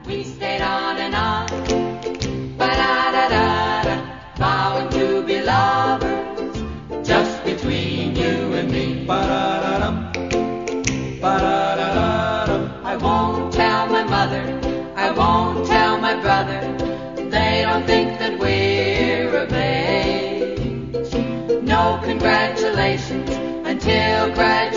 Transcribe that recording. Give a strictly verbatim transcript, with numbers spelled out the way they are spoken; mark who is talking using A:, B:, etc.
A: We stayed on and on, ba-da-da-da-da, vowing to be lovers, just between you and me.
B: Ba-da-da-dum, ba-da-da-da-dum.
A: I won't tell my mother, I won't tell my brother, they don't think that we're of age. No congratulations until graduation.